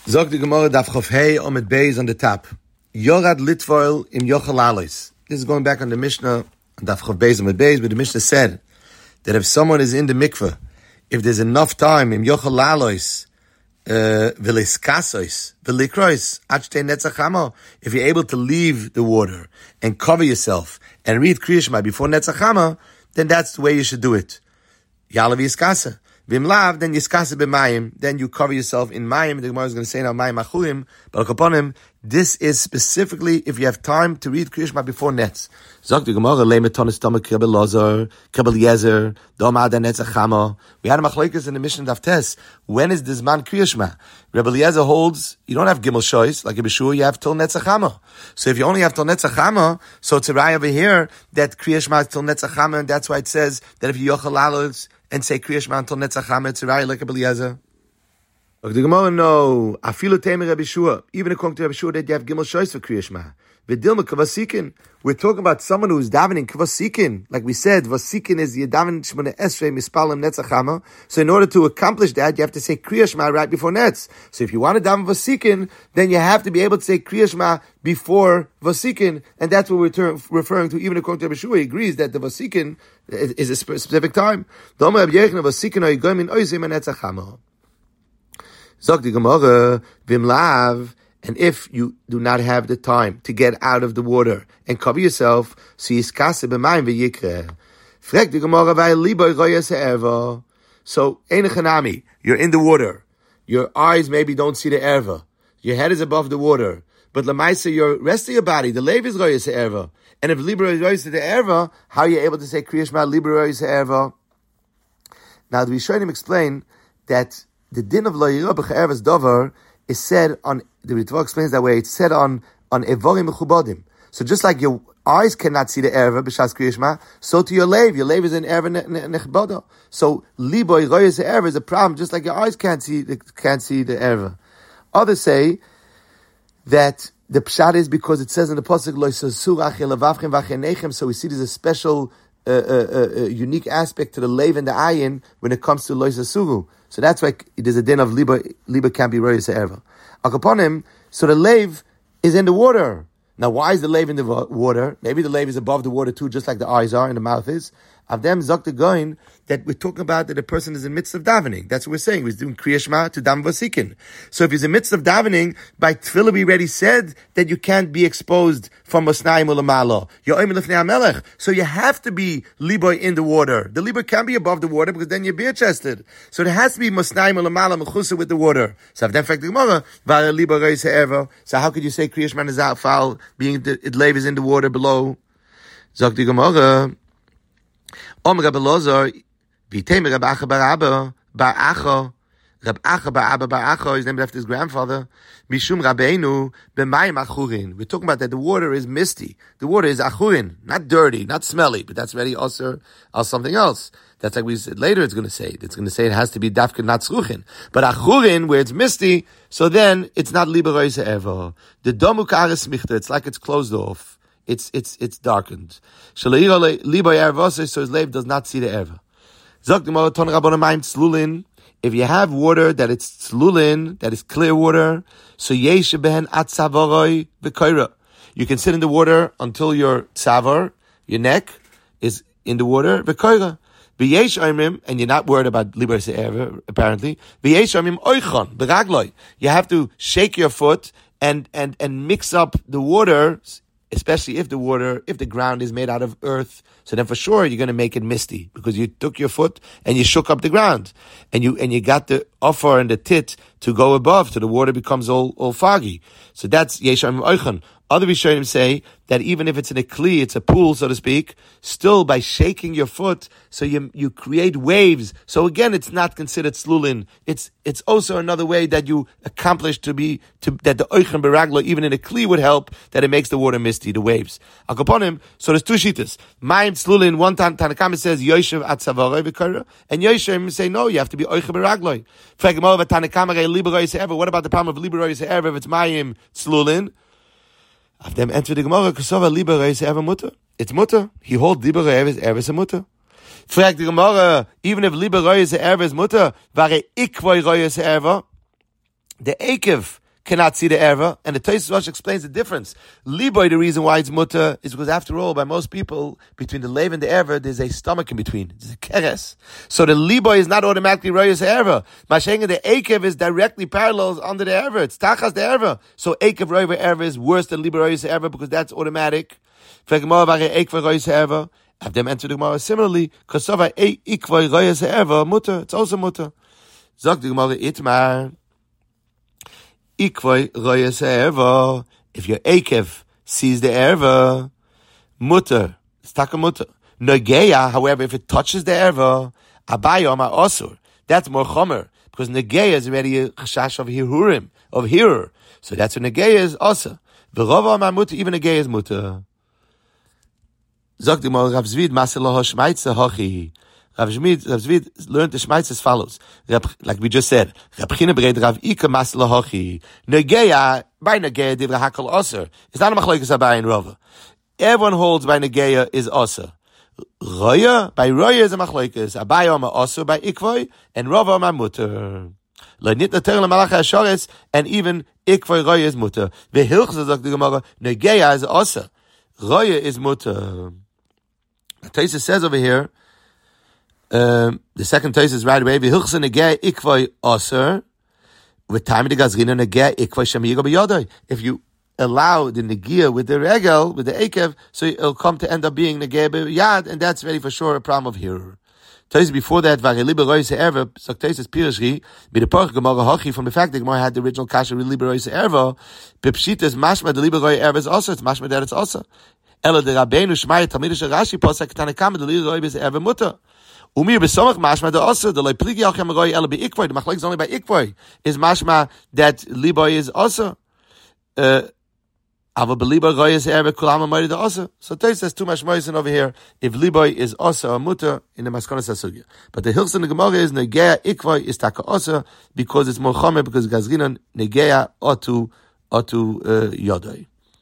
Zog the Gemara daf chof hei omid beis on the top. Yorad litvoil im yochel alois. This is going back on the Mishnah, daf chof beis omid beis, but the Mishnah said that if someone is in the mikveh, if there's enough time im yochel alois, v'liskasois, v'likrois, achte netzachamo, if you're able to leave the water and cover yourself and read Kriya Shema before netzachama, then that's the way you should do it. Yalav yiskasa. V'imlav, then yiskasa b'mayim, then you cover yourself in mayim. The Gemara is going to say now mayim achurim, but akaponim, this is specifically if you have time to read Kriya Shema before netz. Zok the Gemara, le'metonis tamar kebel lozer, kebel yezer, domad netzachama. We had a machlokes in the Mishnah Daf Tes. When is this man Kriya Shema? Rebbe Eliezer holds, you don't have gimel shois, like Rebbe Shua, you have till netzachama. So if you only have till netzachama, so it's a raya over here that Kriya Shema is till netzachama, and that's why it says that if you yochel alois and say Kriya Shema until netzachama, it's a raya like Rebbe Eliezer. But the Gemara, no. Afilu temer Rebbe Shua. Even according to Rebbe Shua, that you have gimel shois for Kriya Shema. V'dilma kavasikin. We're talking about someone who's davening kavasikin. Like we said, vasikin is yadaven shmona esrei mispalim netzachama. So in order to accomplish that, you have to say Kriya Shema right before netz. So if you want to daven vasikin, then you have to be able to say Kriya Shema before vasikin, and that's what we're referring to. Even according to Rebbe Shua, he agrees that the vasikin is a specific time. Doma Rebbe Yechon vasikin oigoim in oizim netzachama. Zog the Gemara, v'imlav. And if you do not have the time to get out of the water and cover yourself, so yiskase b'mayim v'yikre. Frek the Gemara v'ayliboy royas ha'erva. So, einachanami, you're in the water. Your eyes maybe don't see the erva. Your head is above the water. But lamaisa, your rest of your body, the leiv is royas ha'erva. And if libra is royas ha'erva, how are you able to say Kriya Shema libra royas ha'erva? Now, the Rishonim explain that the din of lo yirah b'cha'ervas dover is said on, the Ritva explains that way, it's said on evorim mechubadim. So just like your eyes cannot see the erva b'shas Kriya Shema, so to your leiv is an erva nechbada. So liboy royas erva is a problem, just like your eyes can't see the erva. Others say that the pshat is because it says in the pasuk lo yisasur achei levavchem v'achenechem, so we see there's a special unique aspect to the leiv and the ayin when it comes to lo yisasuru. So that's why there's a din of liba can't be royas erva. Akaponim, so the leiv is in the water. Now, why is the leiv in the water? Maybe the leiv is above the water too, just like the eyes are and the mouth is. Avdem Zok Goin, that we're talking about that a person is in midst of davening. That's what we're saying. We're doing Kriya Shema to Dam Vasikin. So if he's in midst of davening, by Tefillah we already said that you can't be exposed from Masnaim Ulamalo. So you have to be liboy in the water. The liboy can't be above the water because then you're bare chested. So there has to be Masnaim Ulamalo Mechusa with the water. So Avdem fact the Gemara, Vara liboy reis ha'erva. So how could you say Kriya Shema is out foul, being the leiv is in the water below? Zok the Gemara. Om Rabbi Lozer, Vitem Rabbi Acha Bar Abba, Bar Acha, Rabbi Acha Bar Abba Bar Acha is named after his grandfather. Mishum Rabbeinu, B'mayim Achurin. We're talking about that the water is misty. The water is Achurin, not dirty, not smelly, but that's already also something else. That's like we said later it's going to say. It's going to say it has to be Dafka, not Tzruchin. But Achurin, where it's misty, so then it's not Liberoise ever. The Domuk Ares Michta, it's like it's closed off. It's darkened. So his leiv does not see the erva. If you have water that it's tzlulin, that is clear water, so you can sit in the water until your tzavar, your neck, is in the water, and you're not worried about libra erva, apparently. You have to shake your foot and mix up the water, especially if the ground is made out of earth, so then for sure you're going to make it misty because you took your foot and you shook up the ground, and you got the offer and the tit to go above, so the water becomes all foggy. So that's yesham oichan. Other Rishonim say that even if it's in a kli, it's a pool, so to speak, still by shaking your foot, so you create waves. So again, it's not considered slulin. It's also another way that you accomplish that the oichan beraglo, even in a kli, would help, that it makes the water misty, the waves. Akoponim, so there's two shittas. Mayim slulin, one Tanakama says, Yoshev at Savaroi v'kara, and Yoshev say, no, you have to be oichan beraglo. What about the problem of liberoise ever if it's mayim slulin? Of them enter the Gemara, Kosova liber reis ever mutter. It's mutter. He holds liber reis ever is a mutter. Fragt the Gemara, even if liber reis ever is mutter, vare ikvoi reis ever. the Akev cannot see the erva, and the Tosfos Rosh explains the difference. Liboy, the reason why it's mutter is because after all, by most people, between the lev and the erva, there's a stomach in between. There's a keres. So the liboy is not automatically royas erva. Mashenga, the Akev is directly parallels under the erva. It's tachas the erva. So Akev roya erva is worse than liboy royas erva because that's automatic. Have them enter the Gemara similarly, Kosova ikvay royas erva mutter. It's also mutter. Zog the Gemara itmar. Ikvay royas erva. If your Akev sees the erva, mutter. It's taka mutter. Negeya, however, if it touches the erva, abayom asur. That's more chomer because negeya is already a chashash of hirurim, of hearer. So that's what negeya is also. V'rova amar mutter, even negeya is mutter. Zog the Gemara Rav Zvid maselo hashmaitze hachi. Rav Zvid learned the Shmaitz as follows. Like we just said, Rav China bered Rav Ika masla hochi. Negeya, by Negeya, divra hakol oser. It's not a machlokes Abai and Rava. Everyone holds by Negeya is oser. Roya, by Roya is a machlokes. Abai oma oser by Ikvoy, and Rava oma mutter. Le'nit nater le'malach ha'asharetz, and even Ikvoy Roya is mutter. Ve'hilchz zog the Gemara, Negeya is oser. Roya is mutter. Taisa says over here, the second Taisa is right away. V'hilchse negeh ikvay aser, v'tayim de gazrina negeh ikvay shemiyiga b'yodai. If you allow the negia with the regel, with the akev, so it'll come to end up being negeh b'yad, and that's very for sure a problem of hearer. Taisa before that, v'areli b'royse erva, so Taisa's pirashri, b'deporch gemara hachi, from the fact that Gemara had the original kasha reli b'royse erva, b'pshitas mashma the li b'roy erva is also, it's mashma that it's also. Ela de Rabbeinu Shmaya Talmidish Rashi Posek Tanakam the li roy b'ze erva mutter. Umir b'somach mashma the also the loy pligi yachem roy ela b'ikvoy. The machlek is only by ikvoy. Is mashma that liboy is also. Ava b'liboy roy is erva kulam amayri the also. So Tais says too much moisen over here. If liboy is also a mutter in the maskonas hasugya, but the hilchos in the Gemara is negeya ikvoy is taka also because it's more chomer because gazrinan negeya otu yodai.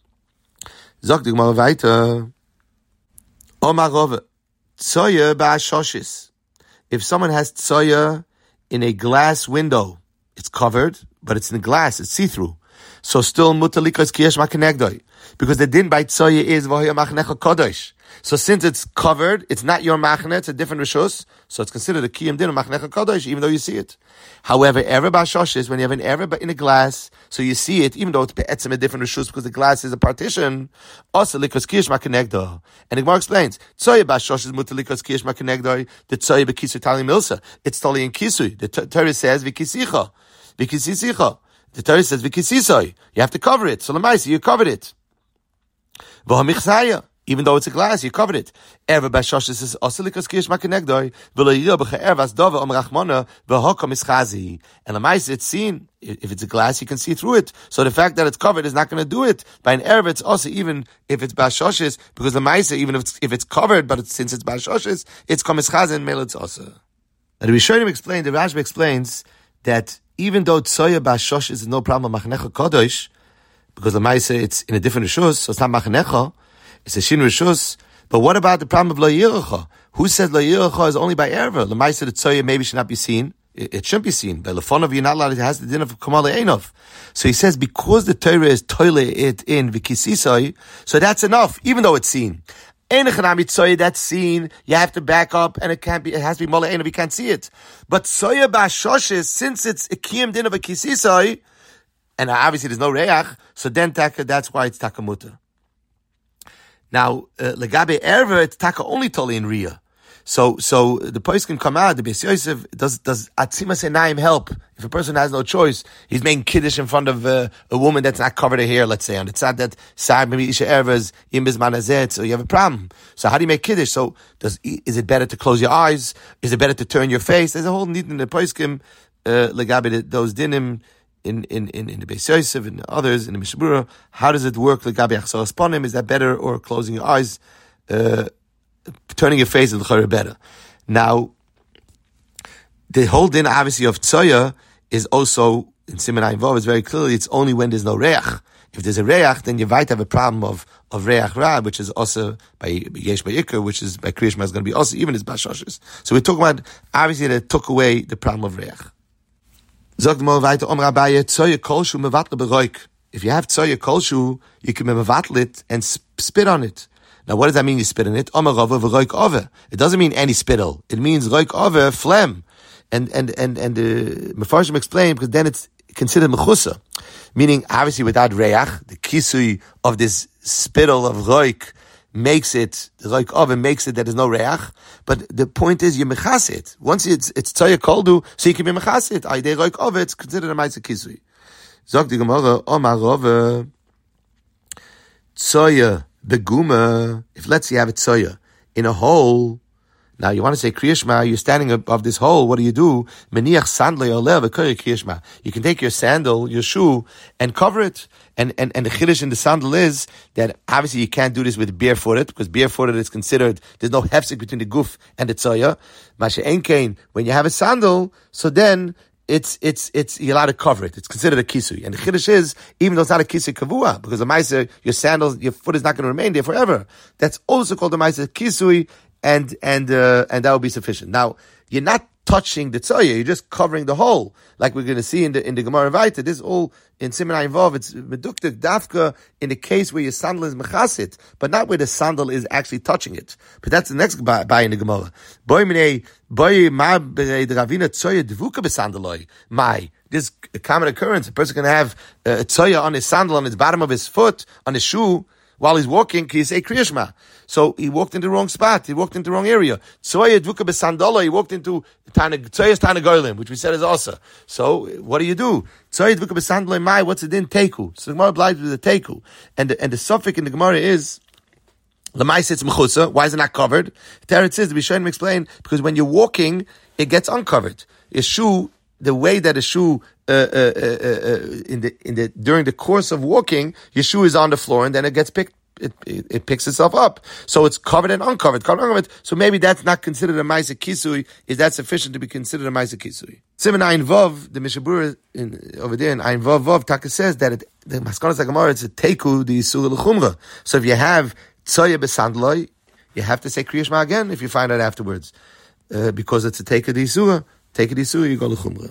Zog the Gemara weiter. Omar Rove, tzoya ba'ashoshis. If someone has tzoya in a glass window, it's covered, but it's in glass, it's see-through. So still mutalikas kiyesh makenegdoi. Because the din by tzoya is v'hoya machnecha kodesh. So since it's covered, it's not your machne, it's a different rishus, so it's considered a kiyum din of machnecha kodesh, even though you see it. However, ever ba'ashoshis, when you have an ever in a glass, so you see it, even though it's be'etzim a different rishus, because the glass is a partition, also likas kiyesh makenegdoi. And the Gemara explains, tzoya ba'ashoshis mutalikas kiyesh makenegdoi, the tzoya b'kisui tali milsa. It's totally in kisui. The Torah says, v'kisicha. V'kisisicha. The Torah says, v'kisisoi. You have to cover it. So l'maisi, you covered it. V'hamichzaya. Even though it's a glass, you covered it. Ever b'ashoshis is osilikas kiyesh makenegdoi, v'lo b'cha ervas dova rachmona, v'hokom ischazi. And l'maisi, it's seen. If it's a glass, you can see through it. So the fact that it's covered is not going to do it. By an erva, it's also even if it's b'ashoshis, because the ma'isa, even if it's covered, but since it's b'ashoshis, it's kom ischazi and mele it's also. And the Rishonim explained, the Rashba explains that even though tzoya b'ashoshis is no problem machnecha kodesh, because the ma'isa, it's in a different rishus, so it's not machnecha, it's a shin rishus. But what about the problem of lo yirecha? Who said lo yirecha is only by erva? The ma'isa the tzoya maybe should not be seen. It shouldn't be seen. By lefonov you're not allowed. It has the din of kamal einov. So he says because the Torah is toile it in vikisisai, so that's enough, even though it's seen. Einachanami tzoya that's seen, you have to back up, and it can't be. It has to be mole einov. You can't see it. But tzoya ba'ashoshes, since it's a kiyum din of a kisisai, and obviously there's no reach, so then that's why it's takamuta. Now, legabe erva, it's taka only totally in Riyah. So the place can come out, the Beis Yosef, does Atzimas Einayim help? If a person has no choice, he's making Kiddush in front of a woman that's not covered her hair, let's say, and it's not that Sa'ad maybe Isha Ervas, Im Bizman Hazet, so you have a problem. So how do you make Kiddush? So is it better to close your eyes? Is it better to turn your face? There's a whole need in the Poiskim, legabe those dinim, in the Beis Yosef and others in the Mishabura. How does it work? Legabe Achsaras Ponim, is that better, or closing your eyes, turning your face is better? Now, the whole din obviously of tzoya is also in Siman Ayin Vav. It's very clearly it's only when there's no reach. If there's a reach, then you might have a problem of reach ra, which is also by yesh by ikar, which is by kriyishma is going to be also even as bashoshes. So we're talking about obviously that it took away the problem of reach. Sagt mal weiter, Abaye, Tzoya Kolshu mevatle beroik. If you have Tzoya Kolshu, you can mevatle it and spit on it. Now, what does that mean, you spit on it? It doesn't mean any spittle. It means roik ove, phlegm. And the Mefarshim explained, because then it's considered mechusa. Meaning, obviously, without reach, the kisui of this spittle of roik makes it, the roik ove makes it that there's no reach. But the point is, you mechas it. Once it's tzoya koldu, so you can be mechas it. Aidei roik ove, it's considered a ma'aseh kisui. Zog the Gemara, Omar Rove, tzoya beguma. If let's say you have a tzoya in a hole, now you want to say Kriya Shema, you're standing above this hole, what do? Meniach sandle olev Kriya Shema. You can take your sandal, your shoe, and cover it. And the chiddush in the sandal is that obviously you can't do this with barefooted, because barefooted is considered, there's no hefsek between the guf and the tzoya. Mashe enkein, when you have a sandal, so then it's you're allowed to cover it. It's considered a kisui. And the chiddush is, even though it's not a kisui kavua, because the ma'aser, your sandals, your foot is not going to remain there forever. That's also called the ma'aser kisui, and that will be sufficient. Now, you're not touching the tzoya, you're just covering the hole, like we're going to see in the Gemara Vayta. This is all in Siman Vav. It's meduktik dafka in the case where your sandal is mechasit, but not where the sandal is actually touching it. But that's the next by in the Gemara. This is a common occurrence. A person can have a tzoya on his sandal, on his bottom of his foot, on his shoe, while he's walking, can you say Kriya Shema? So he walked into the wrong spot. He walked into the wrong area. Tzoya dvuka b'sandala. He walked into Tzoya's Tanagolim, which we said is also. So what do? Tzoya dvuka b'sandala mai. What's it in teku? So the Gemara obliges with the teku, and the suffix in the Gemara is l'maisa it's mechusa. Why is it not covered? There it says, the Rishonim explain, because when you're walking, it gets uncovered. Your shoe, the way that a shoe during the course of walking, your shoe is on the floor, and then it gets picked. It picks itself up, so it's covered and uncovered. So maybe that's not considered a ma'aseh kisui. Is that sufficient to be considered a ma'aseh kisui? Siman Ayin Vav, the Mishabura over there in Ayin Vav Taka says that the Maskonas HaGemara, it's a teku the Yisur l'chumra. So if you have tzoya b'sandloi, you have to say Kriya Shema again if you find out afterwards, because it's a teku the Yisur. Take it Yisur, you go l'chumra.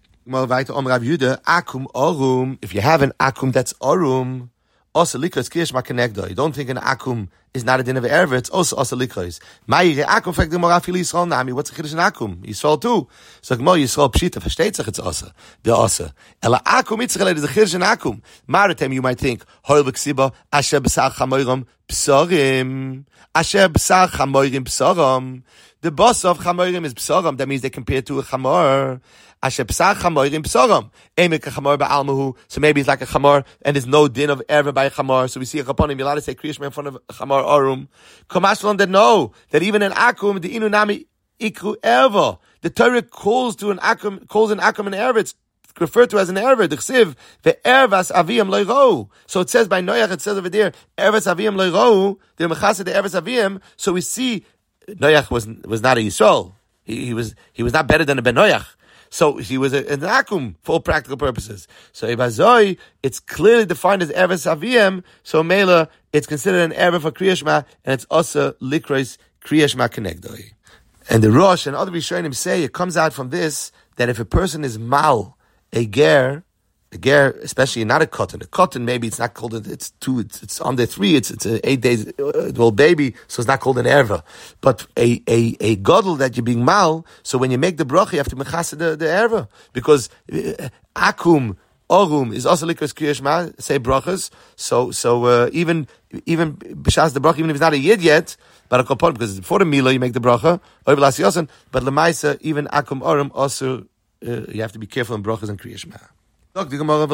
If you have an akum that's orum, also likos Kriya Shema kenegdo. You don't think an akum is not a din of erva, it's also likos. Ma'ire akum fragt the Gemara fili Yisrael nami. What's the chiddush in akum? Yisrael too. So Gemara Yisrael pshita versteht sich it's also. The also. Ela akum Yitzchel is the chiddush in akum. Maritem you might think hoil b'ksiba asher b'sar chamorim psarim. Asher b'sar chamorim psarim. The boss of chamorim is psarim. That means they compare to a chamor. Asher b'sar chamorim psarim. Emek a chamor ba'almahu. So maybe it's like a chamor, and there's no din of erva by a chamor. So we see a kaponim. You're allowed to say Kriya Shema in front of a chamor orum. Komashlan that know that even in akum the inu nami ikru erva. The Torah calls an akum an erva. It's referred to as an erva. The chsiv the ervas aviyam leiro. So it says by Noach. It says over there ervas aviyam leiro. The mechasa the ervas aviyam. So we see Noach was not a Yisrael. He was not better than a Ben Noach. So he was an akum for all practical purposes. So Ibazoi, it's clearly defined as ervas aviyam. So Mela, it's considered an erva for Kriya Shema, and it's also likros Kriya Shema kenegdoi. And the Rosh and other Rishonim say it comes out from this that if a person is mal, a ger, especially not a cotton maybe it's not called, it's under 3, it's an 8 days old baby, so it's not called an erva. But a godel that you're being mal, so when you make the bracha, you have to mechasa the erva, because akum orum is also likos Kriya Shema, say brachas. So even b'shas the bracha, even if it's not a yid yet, but a kopon, because before the mila you make the bracha, but lemaisa even akum orum also you have to be careful in brachas and Kriya Shema. That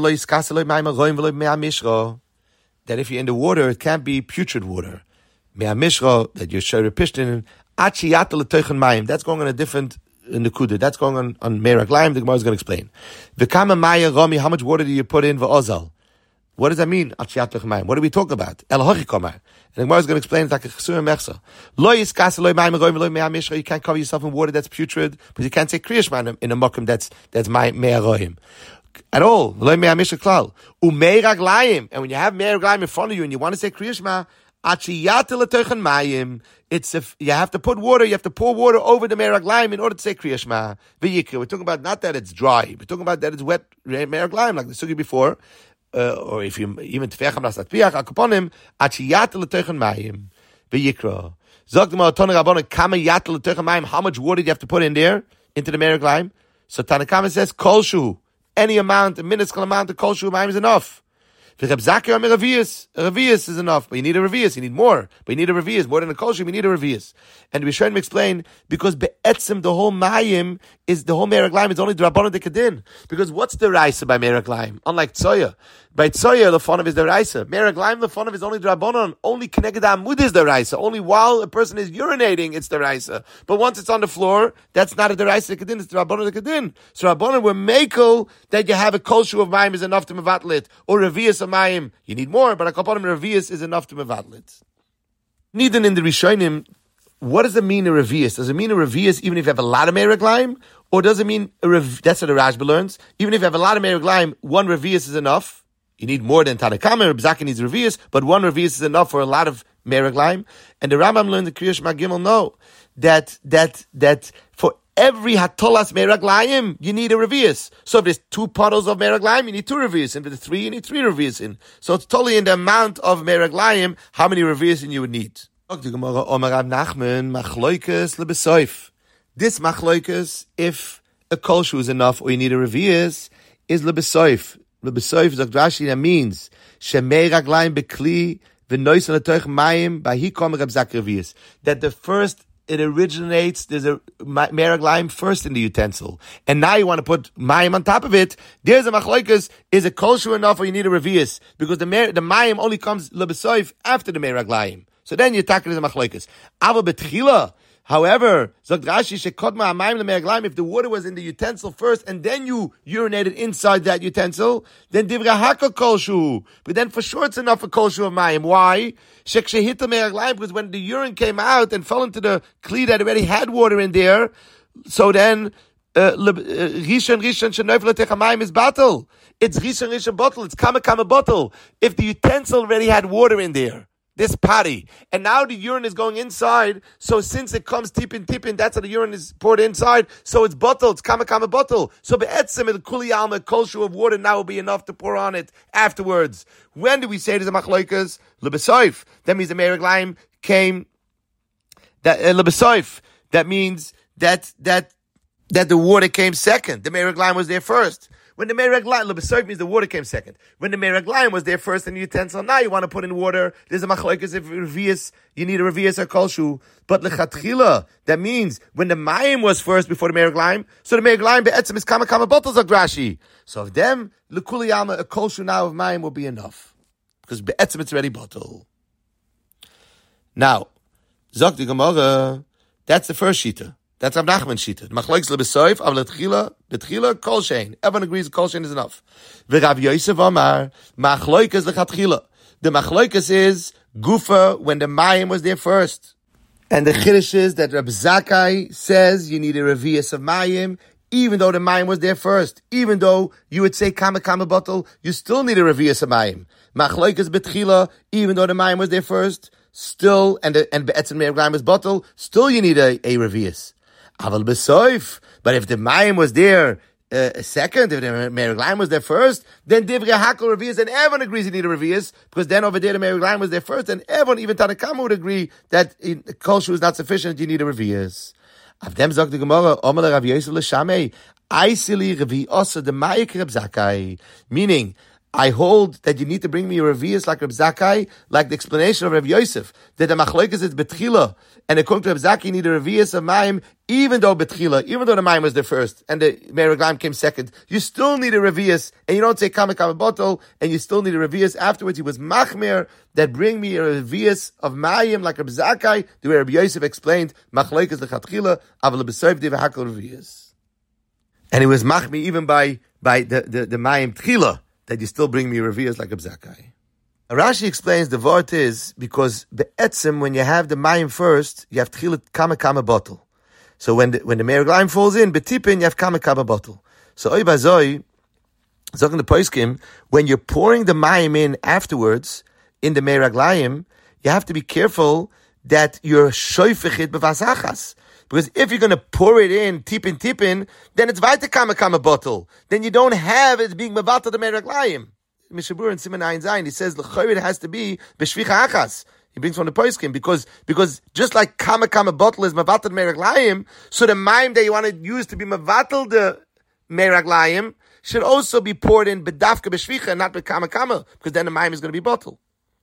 if you're in the water, it can't be putrid water. That you're shayre pishtin. That's going on a different nekuda. That's going on meraglaim. The Gemara is going to explain. How much water do you put in v'ozal? What does that mean? What do we talk about? And the Gemara is going to explain it's like a chesur mechsa. You can't cover yourself in water that's putrid, but you can't say Kriya Shema in a mokum that's me'arohim. At all. And when you have me'er raglayim in front of you and you want to say Kriya Shema, It's if you have to put water, you have to pour water over the meraglaim in order to say Kriya Shema. V'yikra. We're talking about not that it's dry. We're talking about that it's wet meraglaim, like the sugi before. Or if you even tefecham lasatpiach akaponim, achiyat l'teichen mayim v'yikra. Zok the Tana Rabbanan kama yat l'teichen mayim. How much water do you have to put in there into the meraglaim? So Tanakama says kolshu, any amount, a minuscule amount of kolshu mayim is enough. Reb Zakir Amir Revius. A Revius is enough, but you need a Revius. You need more, but you need a Revius. More than a Kolshim, you need a Revius. And we should him explain, because Be'etzim, the whole Mayim, is the whole Meraglaim, is only Drabbanan Dekadin. Because what's the Raisa by Meraglaim? Unlike Tzoya. By Tzoya, the fun of is the Raisa. Meraglaim, the fun of is only Drabbanan. Only Keneged Amud is the Raisa. Only while a person is urinating, it's the Raisa. But once it's on the floor, that's not a Raisa Dekadin, it's Drabbanan Dekadin. So Rabbanan were Mekel that you have a Kolshu of Mayim is enough to mevatl it, or Revius of Mayim. You need more, but a Kapanim Revius is enough to mevatl it. Neither in the Rishonim, what does it mean a Revius? Does it mean a Revius even if you have a lot of Meraglaim? Or does it mean, that's what the Rashba learns, even if you have a lot of Meraglaim, one Revius is enough? You need more than Tanakama, Reb Zakir needs Revius, but one Revius is enough for a lot of Meraglaim. And the Rambam learned the Kriya Shema Gimel, no, that for every hatolas meraglayim, you need a revius. So if there's 2 puddles of meraglayim, you need 2 revius. And if there's 3, you need 3 revius in. So it's totally in the amount of meraglayim, how many revius you would need. This machloikas, if a kolshu is enough or you need a revius, is lebesoif. Lebesoif, Rashi, that means shemeraglayim bekli v'noisen l'toich mayim b'hikom Reb Zakir revius. That the first, it originates, there's a meraglaim first in the utensil. And now you want to put mayim on top of it. There's a machloikas, is a kolshu enough or you need a revius? Because the mayim only comes lebesoif after the meraglaim. So then you tackle the machloikas. Ava betchila. However, Zog Rashi shekodma amayim lemeraglaim, if the water was in the utensil first and then you urinated inside that utensil, then divrei haka kolshu. But then for sure it's enough for kolshu of mayim. Why? Shekshehita meraglaim, because when the urine came out and fell into the kli that already had water in there, so then rishon shenoif l'techa mayim is batel. It's rishon bottle. It's kama bottle. If the utensil already had water in there, this potty, and now the urine is going inside, so since it comes tipping, that's how the urine is poured inside, so it's bottled, it's kama bottle. So be'etzim, the kuli alma, kolshu of water now will be enough to pour on it afterwards. When do we say there's a machloikas? Lebesoif. That means the meraglaim came, that lebesoif. That means that the water came second. The meraglaim was there first. When the meraglaim, lebesoif means the water came second. When the meraglaim was there first in the utensil, now you want to put in water. There's a machlokes if revius, you need a revius or kolshu. But lechatchila, that means when the mayim was first before the meraglaim, so the meraglaim be'etzim is kama bottles of Rashi. So of them, lekuli alma, a kolshu now of mayim will be enough. Because be'etzim it's already bottle. Now, zok the Gemara, that's the first shita. That's Rav Nachman's shita. Machlokes lebesoif, av betchila, kol shein. Everyone agrees kol shein is enough. V'Rav Yosef Amar, machlokes lechatchila. The machlokes is gufa when the mayim was there first. And the chiddush is that Reb Zakkai says you need a revius of mayim, even though the mayim was there first. Even though you would say kama bottle, you still need a revius of mayim. Machlokes betchila, even though the mayim was there first, still, and be'etzim meraglaim was bottle, still you need a revius. Aval besoif, but if the mayim was there second, if the meraglaim was there first, then divrei hakol revius, and everyone agrees you need a revius, because then over there the meraglaim was there first, and everyone, even Tanakama, would agree that kolshu is not sufficient, you need a revius. Avdem zok the Gemara, Omer Rav Yosef l'shamei, aisili revius the mayik Reb Zakkai, meaning, I hold that you need to bring me a revius like Reb Zakkai, like the explanation of Reb Yosef, that the machlokes is betchila, and according to Reb Zakkai, you need a revius of mayim, even though betchila, even though the mayim was there first, and the meraglaim came second, you still need a revius, and you don't say kama bottle, and you still need a revius afterwards. He was machmir, that bring me a revius of mayim like Reb Zakkai, the way Reb Yosef explained, machlokes lechatchila, aval besoif divrei hakol revius. And he was machmir even by the mayim tchila, that you still bring me revius like a Zakkai. Rashi explains the word is because be'etzim, when you have the mayim first, you have tchilat kama bottle. So when the meraglaim falls in, betipin, you have kama bottle. So oy bazoi, zok in the poskim, when you're pouring the mayim in afterwards, in the meraglaim, you have to be careful that you're shoifich it b'vasachas. Because if you're going to pour it in, tippin, then it's weiter kama bottle. Then you don't have it being mevatel the meraglayim. Mishabur in Siman Ayin Zayin, he says the chayrid has to be b'shvicha achas. He brings from the poskim because just like kama bottle is mevatel meraglayim, so the mayim that you want to use to be mevatel the meraglayim should also be poured in bedafka b'shvicha and not b'kama, because then the mayim is going to be bottle.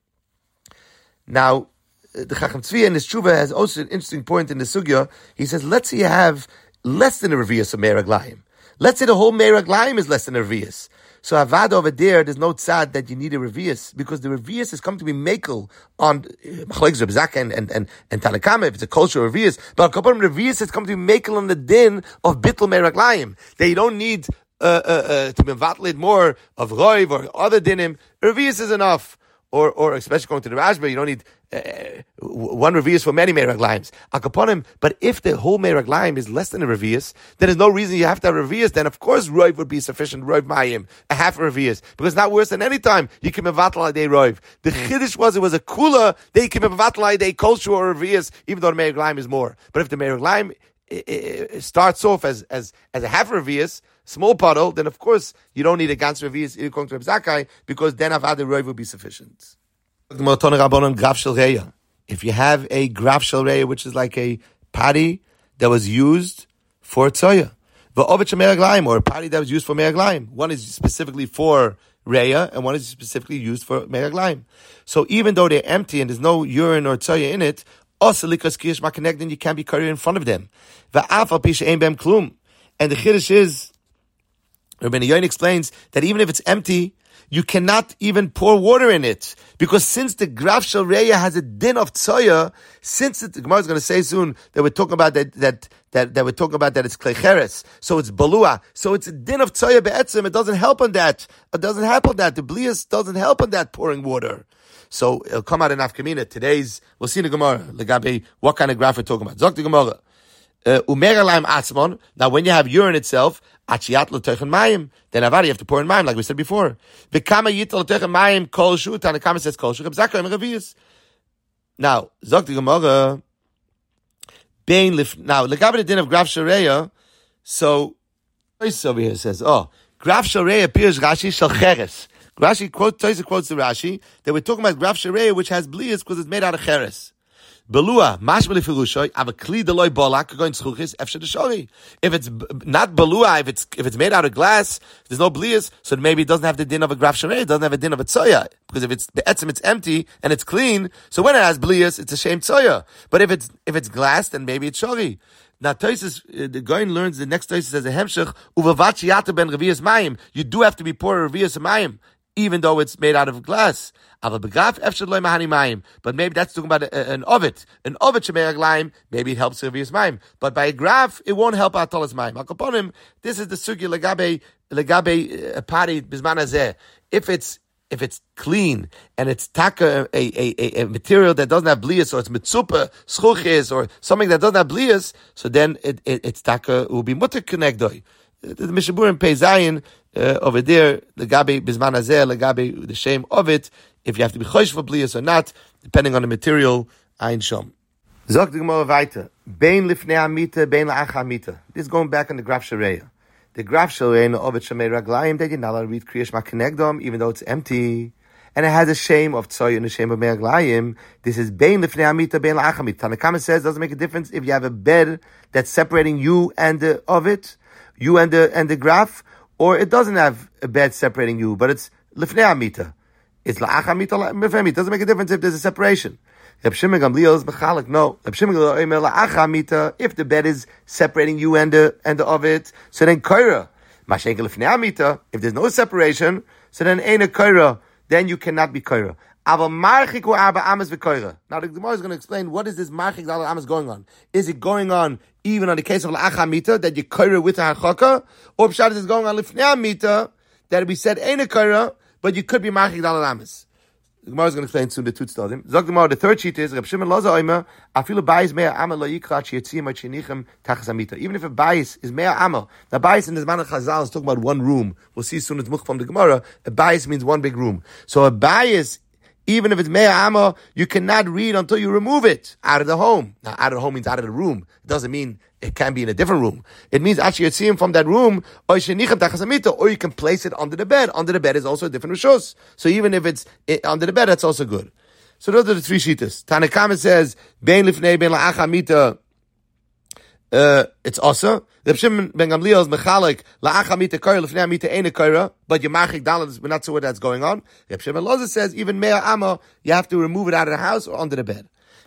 Now, the Chacham Tzvi in his Tshuva has also an interesting point in the Sugya. He says, let's say you have less than a revius of meraglayim. Let's say the whole meraglayim is less than a revius. So avad over there's no tzad that you need a revius, because the revius has come to be makel on Machlekes Reb Zakkai and Tanakama, if it's a culture revius. But a couple of revius has come to be makel on the din of bittul meraglayim. That you don't need to be mevatel more of roiv or other dinim. Revius is enough. Or especially going to the Rashba, you don't need one revius for many meraglayim. Akaponim, but if the whole meraglayim is less than a revius, then there's no reason you have to have a revius. Then of course roiv would be sufficient. Roiv mayim, a half a revius, because it's not worse than any time you can mevatel a day roiv. The chiddush was it was a kula. They can mevatel a day kosher or revius, even though the meraglayim is more. But if the meraglayim it starts off as a half revius, small puddle, then of course you don't need a gans revius according to Reb Zakkai, because then avad the roiv will be sufficient. If you have a graf shel reya, which is like a patty that was used for tzoya, or a patty that was used for meraglayim, one is specifically for reya and one is specifically used for meraglayim. So even though they're empty and there's no urine or tzoya in it, then you can't be carried in front of them. And the chiddush is, Rabbeinu Yoin explains that even if it's empty, you cannot even pour water in it, because since the graf shel reya has a din of tzoya, since the Gemara is going to say soon that we're talking about that we're talking about that it's klecheres, so it's balua, so it's a din of tzoya be'etzim. It doesn't help on that. It doesn't help on that. The blias doesn't help on that pouring water. So it'll come out in Afkamina. We'll see in the Gemara, Legabe, what kind of graph we're talking about. Zok the Gemara. Umeralaim atzmon. Now when you have urine itself, achiat l'teichen mayim, then avari you have to pour in mayim, like we said before. V'kama yit l'teichen mayim kol shu, Tanakama says kol shu, Reb Zakkai and Revius. Now, Zok the Gemara, now, Legabe the din of graf shel reya, so, over here says, graf shel reya appears Rashi shel cheres. Rashi quotes the Rashi that we're talking about graf shel reya, which has blias because it's made out of cheres. Belua, mashmeli filushoy, ava kli deloy bolak going tzchuchis efshe deshori. If it's not belua, if it's made out of glass, there's no blias, so maybe it doesn't have the din of a graf shel reya, it doesn't have a din of a tzoya, because if it's be'etzim, it's empty and it's clean. So when it has blias, it's a shame tzoya. But if it's glass, then maybe it's shori. Now, Tosis, the Goin learns, the next Tosis says a hemshech, uvavachi yata ben revius mayim. You do have to be pouring revius mayim, even though it's made out of glass. But maybe that's talking about an ovet. An ovet shemeraglayim, maybe it helps revius mayim. But by a graph, it won't help out tolas mayim. Akaponim, this is the sugya legabe a party bisman hazeh. If it's clean and it's taka a material that doesn't have blias, or it's mitzupa schuchis or something that doesn't have blias, so then it's taka will be mutter kenegdoi. The Mishaburim Pei Zayin over there, the Gabi Bisman Hazeh, the Gabi the shame of it, if you have to be chosh for blias or not, depending on the material. Ein Shom. Zok the Gemara weiter. Bein lifnei amita, bein la'ach amita. This is going back on the graf shel reya. The graf shel reya of it shemei raglayim, that you're not allowed to read kriyash makenegdom, even though it's empty, and it has a shame of tzoy and a shame of meraglayim. This is bein lifnei amita, bein la'ach amita. Tanakama says doesn't make a difference if you have a bed that's separating you and the of it, you and the graph, or it doesn't have a bed separating you, but it's lifnei amita. It's la'ach amita, it doesn't make a difference if there's a separation. Reb Shimon Gamliel is b'chalek. No, Reb Shimon Gamliel la'ach amita. If the bed is separating you and the of it, so then koira. Mashenke lifnei amita. If there's no separation, so then ain't a koira. Then you cannot be koira. Aval marchik or arba amas v'koira. Now the Gemara is going to explain what is this marchik arba amas going on. Is it going on even on the case of la'ach amita that you koira with a harchaka, or pshat is going on lifnei amita that we said ain't a koira, but you could be marchik arba amas. The Gemara is going to explain soon the two tzadim. Zok the Gemara, the third sheet is Reb Shimon Loza Omer afilu bayis mea amal lo yikrat sheyitzim at shenichem tachas amita. Even if a bayis is mea amal, the bayis in the Zman Chazal is talking about one room. We'll see soon it's much from the Gemara. A bayis means one big room. So a bayis Even if it's Mea Amma, you cannot read until you remove it out of the home. Now, out of the home means out of the room. It doesn't mean it can be in a different room. It means actually you're seeing from that room, or you can place it under the bed. Under the bed is also a different rishus. So even if it's under the bed, that's also good. So those are the three shittas. Tanakama says, Bein lifnei bein la'acha mita, it's also. Reb Shimon ben Gamliel is mechalek la'acha mita koira lifnei mita eine koira, but your machik dalet, we're not sure what that's going on. Reb Shimon Loza says even mea amma, you have to remove it out of the house or under the bed.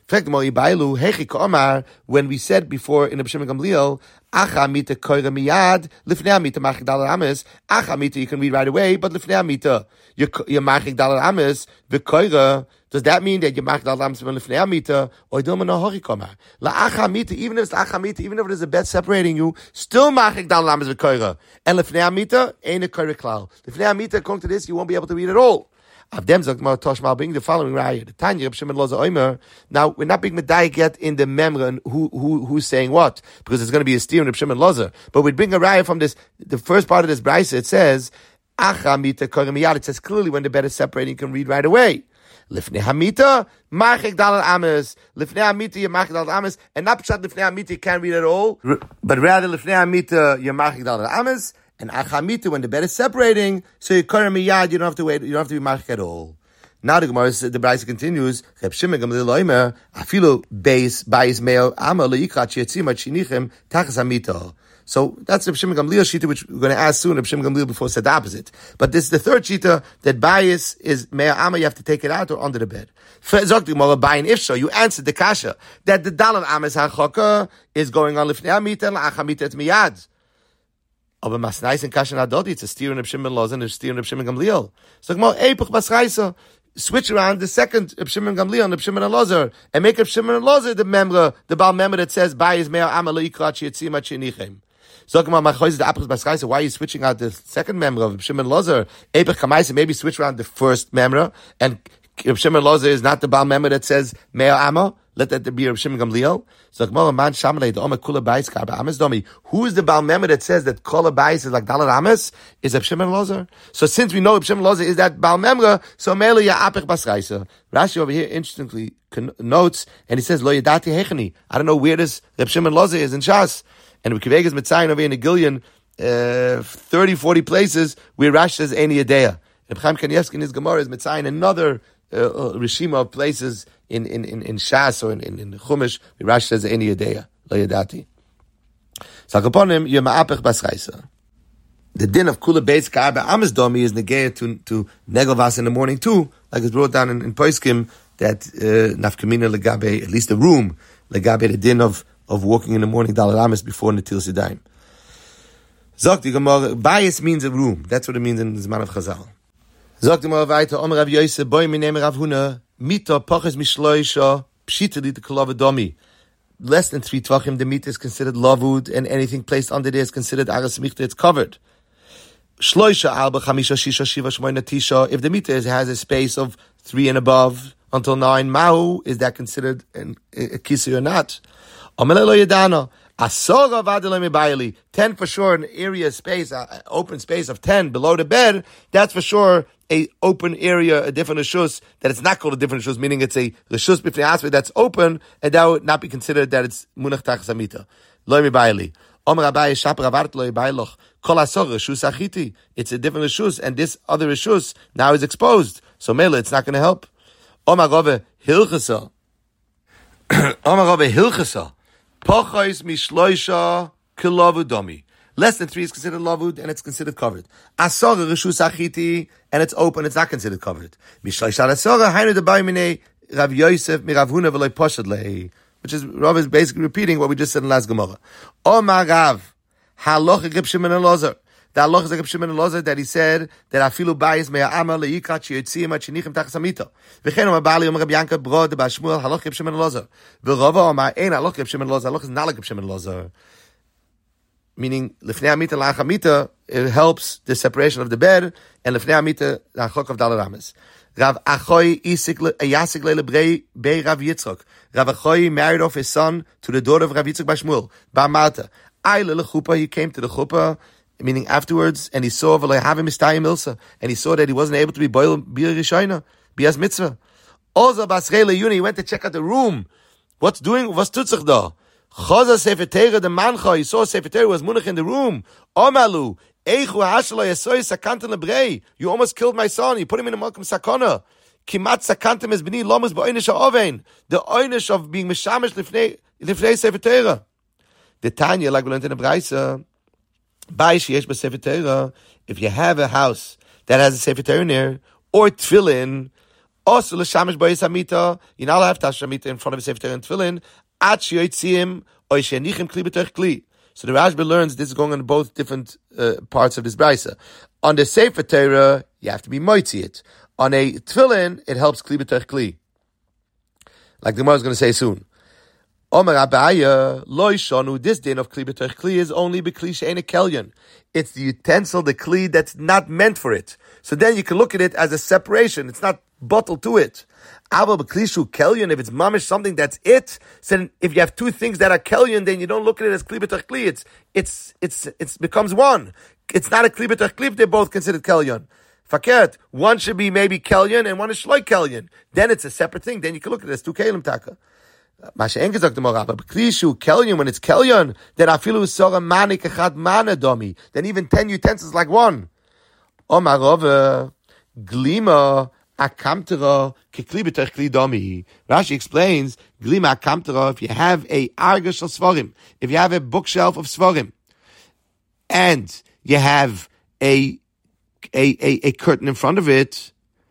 When we said before in Reb Shimon Gamliel, acha mita koira miyad lifnei mita machik dalet ames, acha mita you can read right away, but lifnei mita your machik dalet ames v'koira. Does that mean that you machik dalet ames lifnei amita or idoma no horikomar la'acha mita? Even if it's la'acha mita, even if it is a bed separating you, still machik dalet ames v'koira. And lifnei amita ain't a koira klal. Lifnei amita, according to this, you won't be able to read at all. Avdem zok mar toshmal being the following raya. The Tanya Reb Shimon Loza Omer. Now we're not being medayik yet in the memra who's saying what, because it's going to be a steer in Reb Shimon Loza. But we bring a raya from this. The first part of this brayse, it says acha mita koira miyad. It says clearly when the bed is separating, you can read right away. Lifnei hamita, machik dalet ames. Lifnei hamita, you machik dalet ames, and not pshat lifnei hamita you can't read at all, but rather lifnei hamita you machik dalet ames, and achamita when the bed is separating, so you koira miyad, you don't have to wait, you don't have to be machik at all. Now the Gemara, the Brayse continues. Reb Shimon Gamliel Omer, afilu beis meo ama leikrat shetzima chinichem tachas hamita. So that's Reb Shimon Gamliel shita, which we're going to ask soon. Reb Shimon Gamliel before said the opposite. But this is the third shita, that bias is mea ama, you have to take it out or under the bed. If so, you answered the kasha that the dalan amas hachoka is going on lifnei amita and la'achamita it's miyad. Aber masnais and kasha nadodi, it's a steer in Reb Shimon Loza and a steer in Reb Shimon Gamliel. So epuch basraisa. Switch around the second Reb Shimon Gamliel and Reb Shimon Elazar and make Reb Shimon Elazar the memra, the Baal memra that says bias mea ama leikrat shetzima chinichem. Why are you switching out the second memra of Shimon Lozer? Maybe switch around the first memra, and Shimon Lozer is not the Baal memra that says Mea Amma. Let that be Shimon Gamliel. Who is the Baal memra that says that Kol Abayis is like Dalet Ames? Is Shimon Lozer? So since we know Shimon Lozer is that Baal memra, so Mele Ya'apech Basraisa. Rashi over here interestingly notes, and he says Lo Yadati Hechani. I don't know where this Reb Shimon Lozer is in Shas. And Kivegas Mitzayin over in a Gillian, 30, 40 places where Rashi says Eini Yedea. Reb Chaim Kanievsky in his Gemara is Mitzayin another rishima of places in Shas or in Chumash where Rashi says Eini Yedea, Lo Yadati. So Akaponim, Yom Ha'apech Basraisa. The din of Kula Beis Ka'arba Amas Domi is negaya to Negelvas in the morning too, like it's brought down in Poiskim that Nafkamina Legabe, at least the room, Legabe the din of walking in the morning Dalet Ames before Netil Sidaim. Zok the Gemara, bias means a room. That's what it means in the Zman of Chazal. Zok the Gemara weiter, Omer Rav Yosef, Boi mineme Rav Huna, Mita Poches Mishloisha, Pshita Lita Kolava Domi. Less than 3 tvachim, the meat is considered lavud, and anything placed under there is considered aras michta, it's covered. Shloisha alba chamisha shisha shiva shmoina tisha. If the meat has a space of 3 and above until 9, mahu, is that considered a kisi or not? 10 for sure, an area space, open space of 10 below the bed, that's for sure a open area, a different reshus, that it's not called a different reshus, meaning it's a reshus b'fnei aspect that's open, and that would not be considered that it's munach tachas hamita. Lo mibayli. Omer Abaye shaper avart lo yibayloch. Kol asor reshus achiti. It's a different reshus, and this other reshus now is exposed. So mele, it's not going to help. Omer Rove hilchasa. Omer Rove hilchasa. Pochos mishloisha kilavu domi. Less than 3 is considered lavud, and it's considered covered. Asora reshus achiti, and it's open, it's not considered covered. Mishloisha asora hainu debai mine Rav Yosef mi Rav Huna v'loi poshad lei, which is Rav is basically repeating what we just said in last Gemara. Omar Rav halacha Reb Shimon Elazar. The halacha is Reb Shimon Elazar that he said that afilu bayis me'ama leyikat sheyitzim at shenichem tachas hamita. V'chein Omar Bali Omar Reb Yanka Bro de Bashmuel halacha Reb Shimon Elazar. V'Rava Omar ein halacha Reb Shimon Elazar. Halacha is not like Reb Shimon Elazar. Meaning lifnei amita la'ach hamita, it helps the separation of the bed, and lifnei amita la'achok of Dalet Ames. Rav Achoy Yasik Le'lebrei Bei Rav Yitzchok. Rav Achoy married off his son to the daughter of Rav Yitzchok Bashmuel. Bar Marta. Ayle lechupa, he came to the chuppah, meaning afterwards, and he saw v'lehavim mistayim ilsa, and he saw that he wasn't able to be boil bir rishayna. Bias mitzvah. Also, Basrei Leyuni, he went to check out the room. What's tut sich da? Chaza Sefer Torah, the mancha, he saw Sefer Torah was munach in the room. Omalu, Eichu hashalo yasoy sakantan lebrei. You almost killed my son. You put him in a malkum sakana. Kimat sakantam es b'ni lomus ba'oinish ha'ovein. The oinish of being mishamish lifnei Sefer Torah. The Tanya, like we learned in the Braisa, if you have a house that has a Sefer Torah in there, or tefillin, also l'shamish b'ois hamita, you're not allowed to have hamita in front of a Sefer Torah and tefillin, at sheyotzim, or shenichim kli b'toch kli. So the Rashba learns this is going on both different parts of this Braisa. On the Sefer Torah, you have to be moitzi it. On a tefillin, it helps kli b'toch kli. Like the Gemara is going to say soon. Omer Abaya, Loi Shonu, this din of Kli B'Toch Kli is only B'Kli She'ein Kelyon. It's the utensil, the Kli, that's not meant for it. So then you can look at it as a separation. It's not bottled to it. Ava B'Kli Shu Kelyon, if it's mamish something that's it, then if you have two things that are Kelyon, then you don't look at it as Kli B'Toch Kli. It becomes one. It's not a Kli B'Toch Kli if they're both considered Kelyon. Fakert, one should be maybe Kelyon and one is Shloi Kelyon. Then it's a separate thing. Then you can look at it as two Kelim Taka. Masha Enke sagt the Morah, but Klishu Kelyon, when it's Kelyon, then afilu sora manik echad mana domi. Then even 10 utensils like one. Omarove glima akamtera kekli b'tech kli domi. Rashi explains glima akamtera. If you have a argash of svarim, if you have a bookshelf of svarim, and you have a curtain in front of it.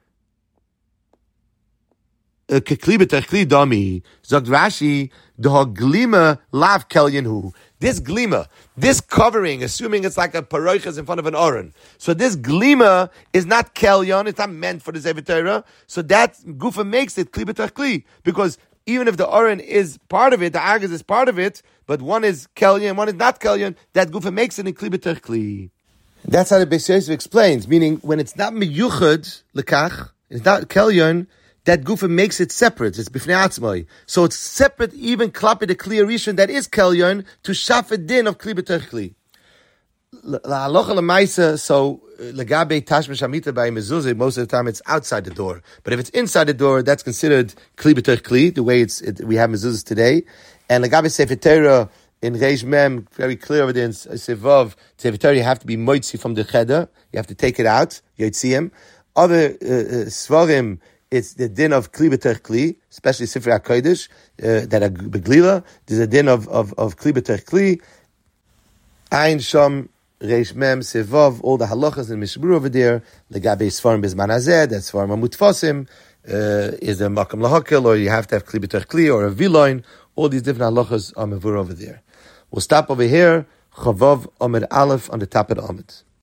Kekli b'tech kli domi, sagt Rashi, the glima lav kelyan hu. This glima, this covering, assuming it's like a paroiches in front of an oren. So this glima is not kelyan, it's not meant for the Sefer Torah. So that gufa makes it kli b'tech kli. Because even if the oren is part of it, the argas is part of it, but one is kelyan, one is not kelyan, that gufa makes it in kli b'tech kli. That's how the Beis Yosef explains, meaning when it's not miyuchad lekach, it's not kelyan, that gufa makes it separate. It's b'fnei atzmai. So it's separate, even klapi the kli rishon that is kelyon to shafet din of kli b'tech kli. La'alocha l'maisa. So legabe tashmish hamita by mezuzah, most of the time it's outside the door. But if it's inside the door, that's considered kli b'tech kli, the way we have mezuzahs today. And legabe sefer Torah in Reish Mem, very clear over there in Sevav, sefer Torah you have to be moitzi from the cheder. You have to take it out. Yotziyim. Other svarim. It's the din of kli b'tech kli, especially Sifrei HaKodesh, that are beglila. There's a din of kli b'tech kli. Ein Shom, Reish Mem, Sevov, all the halachas in Mishmur over there. Legabe Svarim Bizman Hazeh, that's Svarim HaMutfosim. Is there Makam Lahakel, or you have to have kli b'tech kli, or a viloin. All these different halachas are mavur over there. We'll stop over here. Chavav Omer Aleph on the top of the Amud.